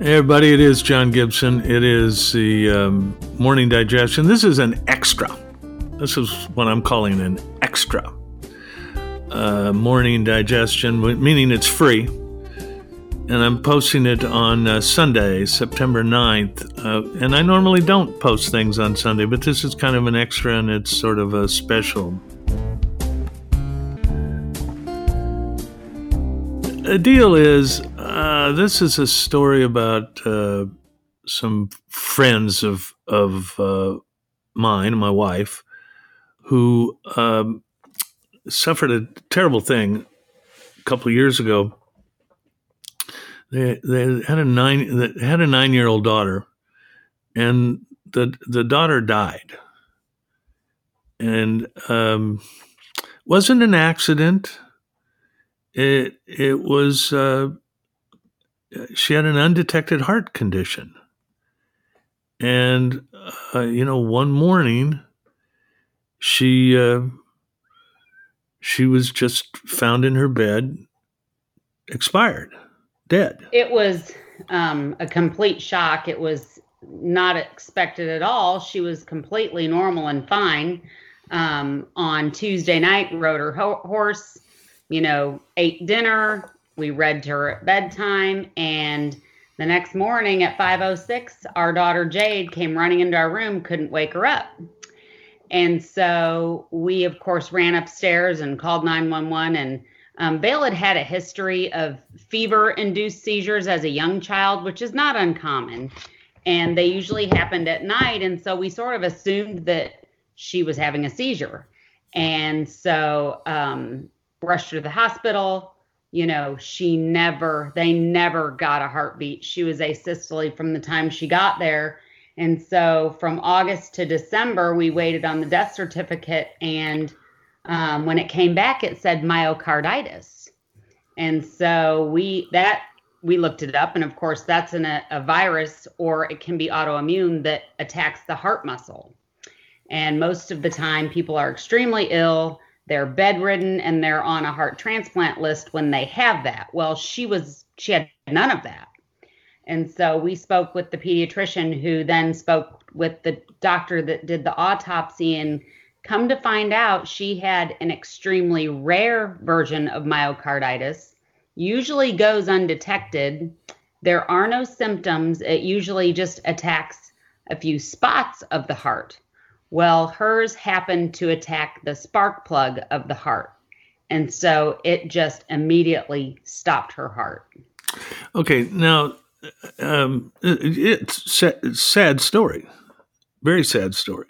Hey everybody, it is John Gibson. It is the morning digestion. This is an extra. This is what I'm calling an extra morning digestion, meaning it's free. And I'm posting it on Sunday, September 9th. And I normally don't post things on Sunday, but this is kind of an extra and it's sort of a special. The deal is, this is a story about some friends of mine, my wife, who suffered a terrible thing a couple of years ago. They had a 9-year-old daughter, and the daughter died, and wasn't an accident. It was. She had an undetected heart condition. And, one morning, she was just found in her bed, expired, dead. It was a complete shock. It was not expected at all. She was completely normal and fine. On Tuesday night, rode her horse, ate dinner. We read to her at bedtime, and the next morning at 5:06, our daughter Jade came running into our room, couldn't wake her up. And so we, of course, ran upstairs and called 911. And Vale had a history of fever-induced seizures as a young child, which is not uncommon. And they usually happened at night, and so we sort of assumed that she was having a seizure. And so rushed her to the hospital. They never got a heartbeat. She was asystole from the time she got there. And so from August to December, we waited on the death certificate. And when it came back, it said myocarditis. And so we looked it up. And of course, that's a virus, or it can be autoimmune that attacks the heart muscle. And most of the time, people are extremely ill. They're bedridden and they're on a heart transplant list when they have that. Well, she had none of that. And so we spoke with the pediatrician, who then spoke with the doctor that did the autopsy, and come to find out she had an extremely rare version of myocarditis, usually goes undetected. There are no symptoms. It usually just attacks a few spots of the heart. Well, hers happened to attack the spark plug of the heart. And so it just immediately stopped her heart. Okay, now, it's a sad story. Very sad story.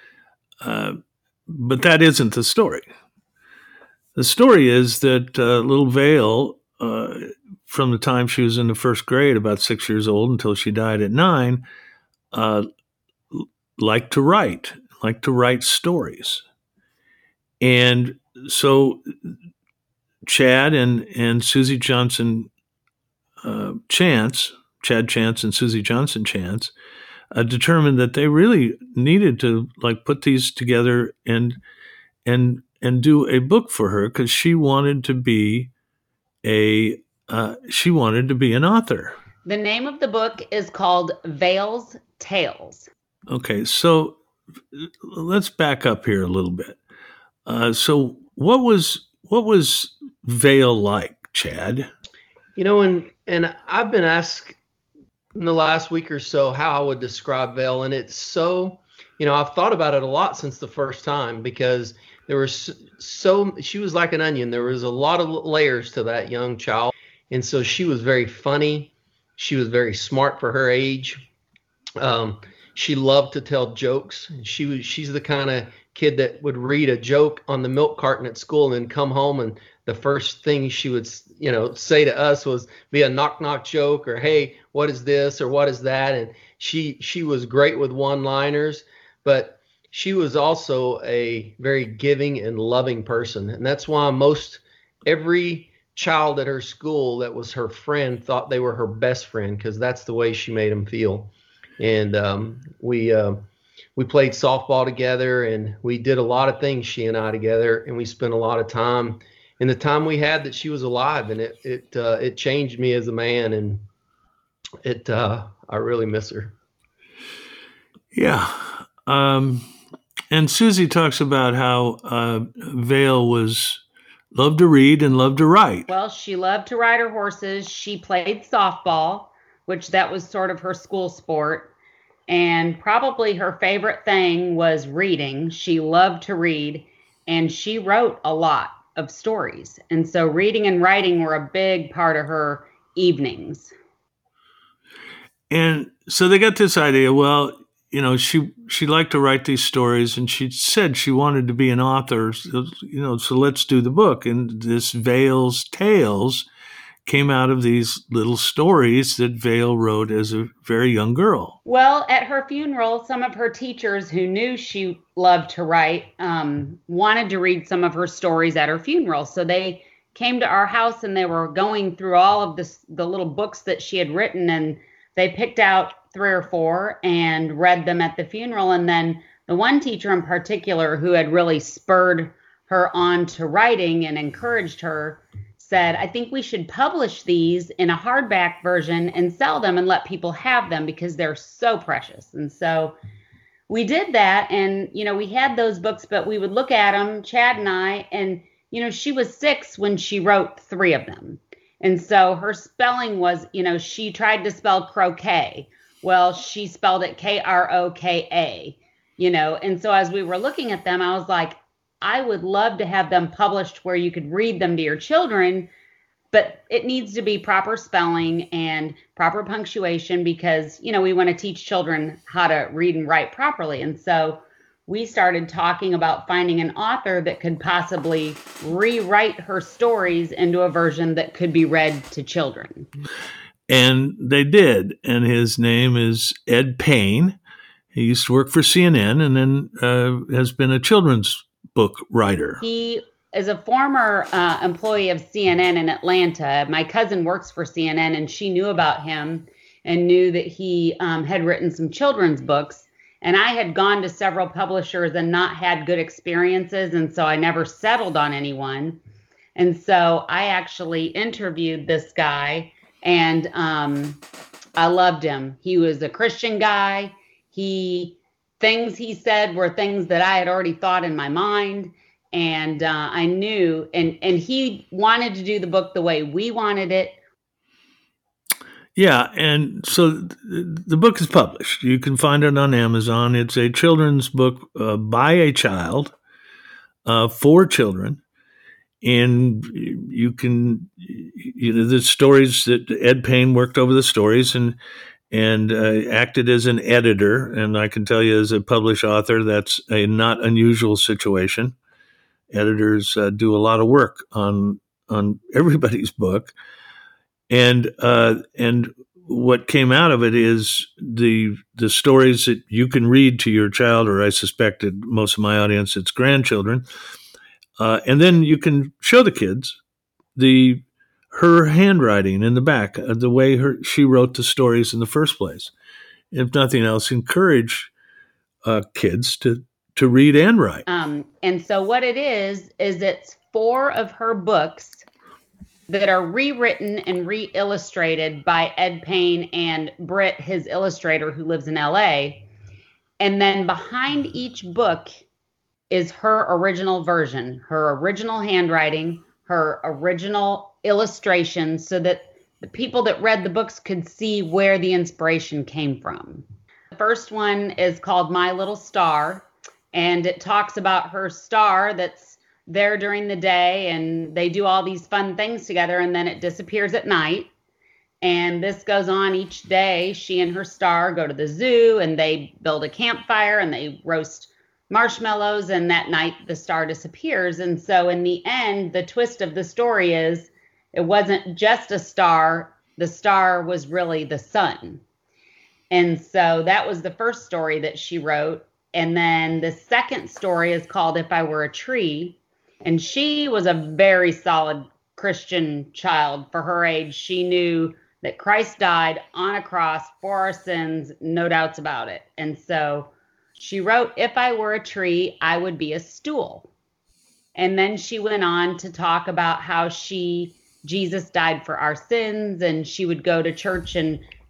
But that isn't the story. The story is that little Vale, from the time she was in the first grade, about 6 years old, until she died at 9, liked to write stories. And so Chad and Susie Johnson Chance, Chad Chance and Susie Johnson Chance, determined that they really needed to put these together and do a book for her, because she wanted to be an author. The name of the book is called Vale's Tales. Okay, so let's back up here a little bit. So what was Vale like, Chad? And I've been asked in the last week or so how I would describe Vale, and it's so, I've thought about it a lot since the first time, because there was she was like an onion. There was a lot of layers to that young child, and so she was very funny. She was very smart for her age. She loved to tell jokes. She's the kind of kid that would read a joke on the milk carton at school and then come home, and the first thing she would, say to us was be a knock joke, or, hey, what is this, or what is that? And she was great with one-liners, but she was also a very giving and loving person. And that's why every child at her school that was her friend thought they were her best friend, because that's the way she made them feel. And we played softball together, and we did a lot of things, she and I together, and we spent a lot of time in the time we had that she was alive, and it changed me as a man. And I really miss her. Yeah. And Susie talks about how Vale loved to read and loved to write. Well, she loved to ride her horses. She played softball, which that was sort of her school sport. And probably her favorite thing was reading. She loved to read, and she wrote a lot of stories. And so reading and writing were a big part of her evenings. And so they got this idea, well, she liked to write these stories, and she said she wanted to be an author, so let's do the book. And this Vale's Tales came out of these little stories that Vale wrote as a very young girl. Well, at her funeral, some of her teachers who knew she loved to write wanted to read some of her stories at her funeral. So they came to our house, and they were going through all of the little books that she had written, and they picked out 3 or 4 and read them at the funeral. And then the one teacher in particular who had really spurred her on to writing and encouraged her said, I think we should publish these in a hardback version and sell them and let people have them because they're so precious. And so we did that. And, we had those books, but we would look at them, Chad and I, and, she was 6 when she wrote 3 of them. And so her spelling was, she tried to spell croquet. Well, she spelled it Kroka, and so as we were looking at them, I was like, I would love to have them published where you could read them to your children, but it needs to be proper spelling and proper punctuation because, we want to teach children how to read and write properly. And so we started talking about finding an author that could possibly rewrite her stories into a version that could be read to children. And they did. And his name is Ed Payne. He used to work for CNN and then has been a children's book writer. He is a former employee of CNN in Atlanta. My cousin works for CNN, and she knew about him and knew that he had written some children's books. And I had gone to several publishers and not had good experiences, and so I never settled on anyone. And so I actually interviewed this guy, and I loved him. He was a Christian guy. Things he said were things that I had already thought in my mind. And I knew, and he wanted to do the book the way we wanted it. Yeah, and so the book is published. You can find it on Amazon. It's a children's book by a child for children. And you can, the stories that Ed Payne worked over the stories and acted as an editor. And I can tell you as a published author, that's a not unusual situation. Editors do a lot of work on everybody's book. And what came out of it is the stories that you can read to your child, or I suspected most of my audience, it's grandchildren. And then you can show the kids her handwriting in the back, the way she wrote the stories in the first place. If nothing else, encourage kids to read and write. And so what it is it's 4 of her books that are rewritten and re-illustrated by Ed Payne and Britt, his illustrator who lives in LA. And then behind each book is her original version, her original handwriting, her original illustrations, so that the people that read the books could see where the inspiration came from. The first one is called My Little Star, and it talks about her star that's there during the day, and they do all these fun things together, and then it disappears at night. And this goes on each day. She and her star go to the zoo, and they build a campfire, and they roast marshmallows, and that night the star disappears. And so in the end, the twist of the story is it wasn't just a star. The star was really the sun. And so that was the first story that she wrote. And then the second story is called If I Were a Tree. And she was a very solid Christian child for her age. She knew that Christ died on a cross for our sins, no doubts about it. And so she wrote, if I were a tree, I would be a stool. And then she went on to talk about how Jesus died for our sins, and she would go to church and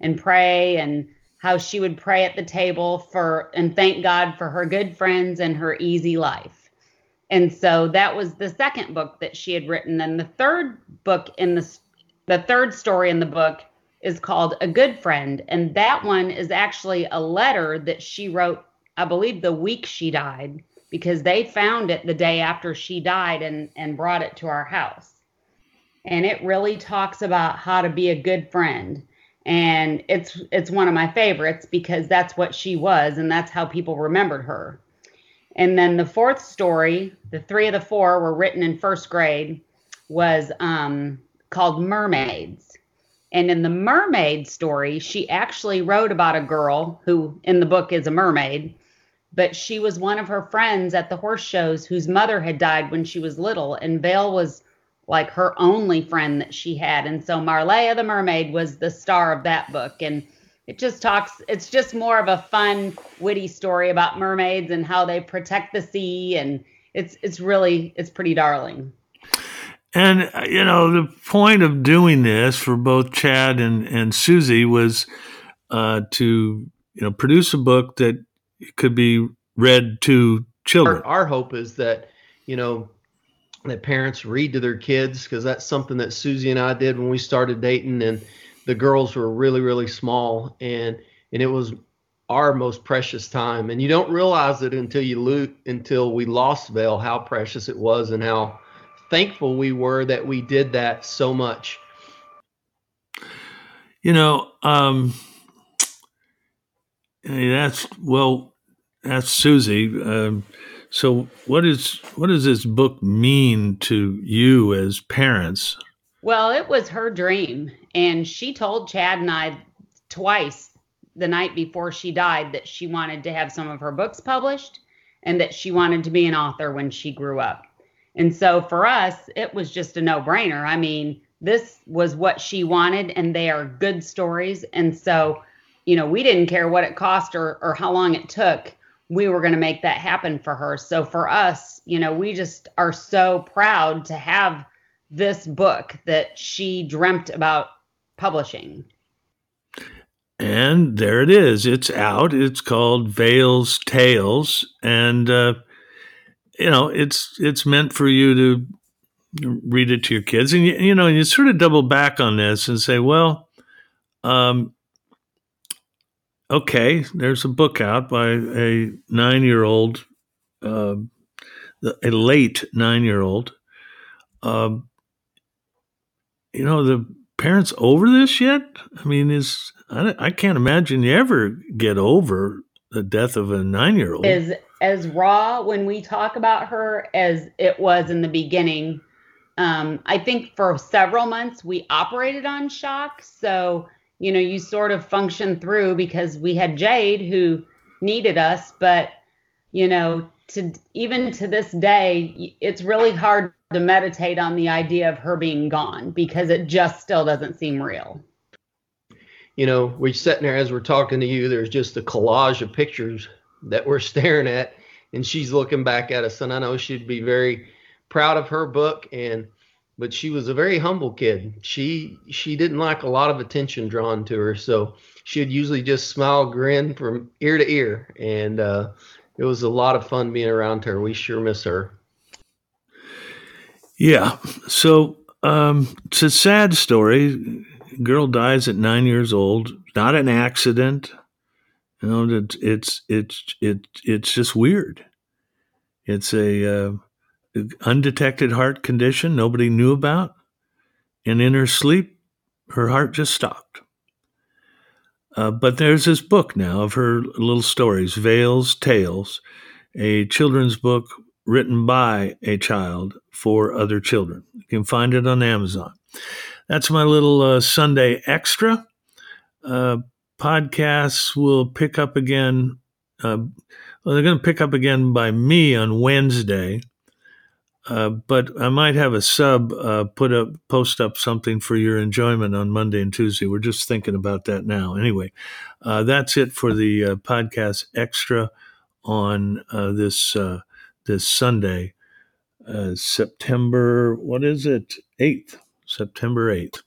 and pray, and how she would pray at the table and thank God for her good friends and her easy life. And so that was the second book that she had written. And the third book the third story in the book is called A Good Friend. And that one is actually a letter that she wrote, I believe, the week she died, because they found it the day after she died and brought it to our house. And it really talks about how to be a good friend. And it's one of my favorites because that's what she was, and that's how people remembered her. And then the fourth story, the three of the four were written in first grade, was called Mermaids. And in the mermaid story, she actually wrote about a girl who in the book is a mermaid, but she was one of her friends at the horse shows whose mother had died when she was little, and Vale was like her only friend that she had. And so Marleya the mermaid was the star of that book. And it's just more of a fun, witty story about mermaids and how they protect the sea. And it's pretty darling. And, the point of doing this for both Chad and Susie was to, produce a book that could be read to children. Our hope is that, that parents read to their kids, because that's something that Susie and I did when we started dating, and the girls were really, really small, and it was our most precious time. And you don't realize it until we lost Vale, how precious it was and how thankful we were that we did that so much. That's Susie. So what does this book mean to you as parents? Well, it was her dream, and she told Chad and I twice the night before she died that she wanted to have some of her books published and that she wanted to be an author when she grew up. And so for us, it was just a no-brainer. I mean, this was what she wanted, and they are good stories. And so, we didn't care what it cost or how long it took. We were going to make that happen for her. So for us, we just are so proud to have this book that she dreamt about publishing. And there it is. It's out. It's called Vale's Tales. And, it's meant for you to read it to your kids. And, you sort of double back on this and say, well, okay, there's a book out by a 9-year-old, a late 9-year-old. The parents over this yet? I mean, I can't imagine you ever get over the death of a 9-year-old. As raw when we talk about her as it was in the beginning. I think for several months we operated on shock. So, you sort of function through because we had Jade who needed us. But, even to this day, it's really hard to meditate on the idea of her being gone because it just still doesn't seem real. We're sitting there as we're talking to you, there's just a collage of pictures that we're staring at, and she's looking back at us. And I know she'd be very proud of her book, but she was a very humble kid. She didn't like a lot of attention drawn to her, so she'd usually just smile, grin from ear to ear, and it was a lot of fun being around her. We sure miss her. Yeah. So it's a sad story. Girl dies at 9 years old. Not an accident. It's just weird. It's a undetected heart condition nobody knew about, and in her sleep, her heart just stopped. But there's this book now of her little stories, Vale's Tales, a children's book written by a child for other children. You can find it on Amazon. That's my little Sunday extra. Podcasts will pick up again. They're going to pick up again by me on Wednesday. But I might have a sub post up something for your enjoyment on Monday and Tuesday. We're just thinking about that now. Anyway, that's it for the podcast extra on this Sunday, September, what is it? 8th, September 8th.